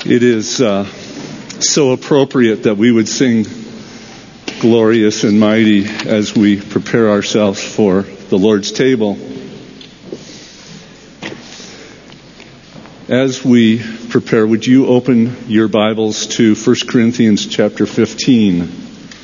It is so appropriate that we would sing Glorious and Mighty as we prepare ourselves for the Lord's table. As we prepare, would you open your Bibles to 1 Corinthians chapter 15.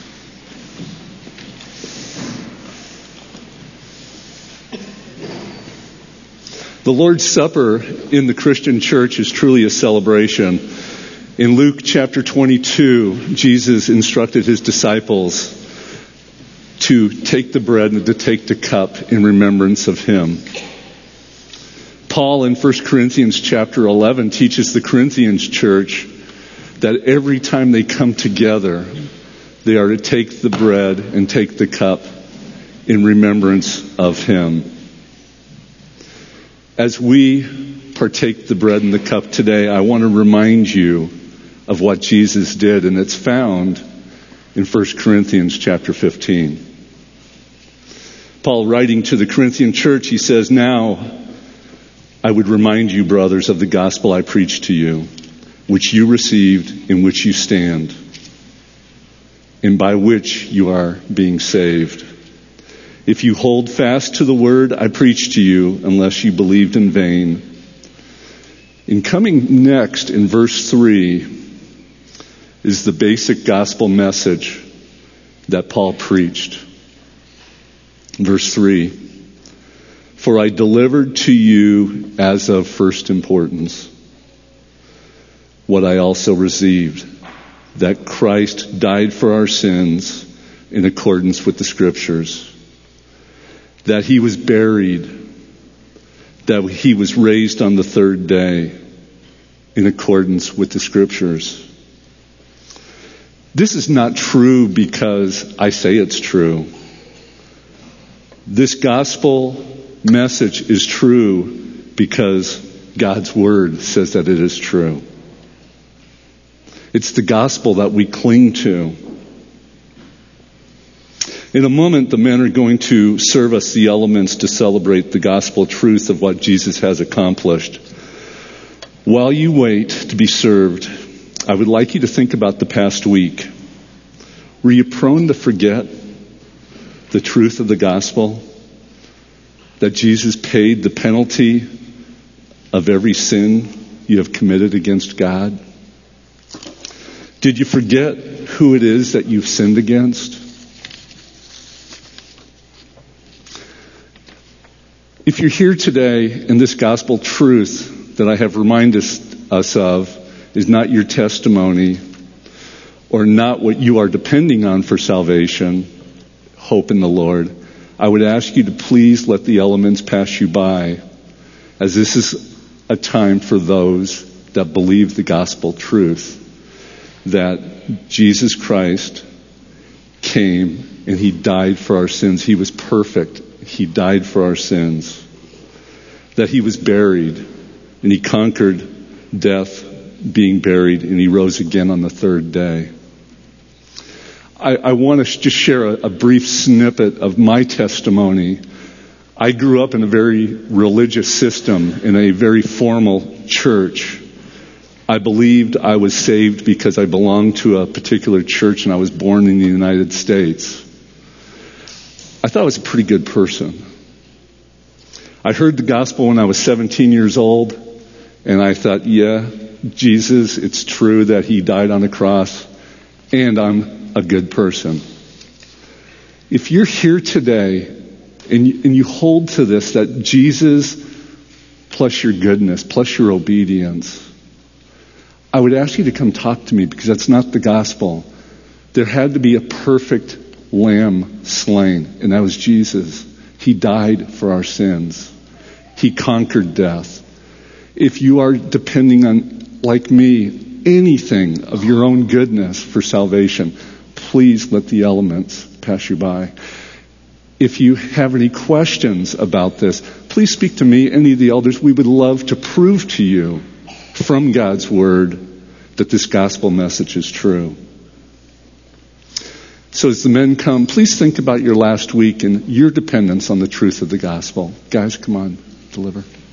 The Lord's Supper in the Christian church is truly a celebration. In Luke chapter 22, Jesus instructed his disciples to take the bread and to take the cup in remembrance of him. Paul in 1 Corinthians chapter 11 teaches the Corinthians church that every time they come together, they are to take the bread and take the cup in remembrance of him. As we partake the bread and the cup today, I want to remind you of what Jesus did, and it's found in 1 Corinthians chapter 15. Paul, writing to the Corinthian church, he says, "Now I would remind you, brothers, of the gospel I preached to you, which you received, in which you stand, and by which you are being saved. If you hold fast to the word I preached to you, unless you believed in vain." In coming next in verse 3 is the basic gospel message that Paul preached. Verse 3, "For I delivered to you as of first importance what I also received, that Christ died for our sins in accordance with the Scriptures, that he was buried, that he was raised on the third day in accordance with the Scriptures." This is not true because I say it's true. This gospel message is true because God's Word says that it is true. It's the gospel that we cling to. In a moment, the men are going to serve us the elements to celebrate the gospel truth of what Jesus has accomplished. While you wait to be served, I would like you to think about the past week. Were you prone to forget the truth of the gospel? That Jesus paid the penalty of every sin you have committed against God? Did you forget who it is that you've sinned against? If you're here today and this gospel truth that I have reminded us of is not your testimony or not what you are depending on for salvation, hope in the Lord, I would ask you to please let the elements pass you by, as this is a time for those that believe the gospel truth, that Jesus Christ came and he died for our sins. He was perfect. He died for our sins. That he was buried and he conquered death, being buried, and he rose again on the third day. I want to just share a brief snippet of my testimony. I grew up in a very religious system, in a very formal church. I believed I was saved because I belonged to a particular church and I was born in the United States. I thought I was a pretty good person. I heard the gospel when I was 17 years old, and I thought, yeah, Jesus, it's true that he died on the cross, and I'm a good person. If you're here today and you hold to this, that Jesus plus your goodness, plus your obedience, I would ask you to come talk to me, because that's not the gospel. There had to be a perfect lamb slain, and that was Jesus. He died for our sins. He conquered death. If you are depending on, like me, anything of your own goodness for salvation, please let the elements pass you by. If you have any questions about this, please speak to me, any of the elders. We would love to prove to you from God's Word that this gospel message is true. So as the men come, please think about your last week and your dependence on the truth of the gospel. Guys, come on, deliver.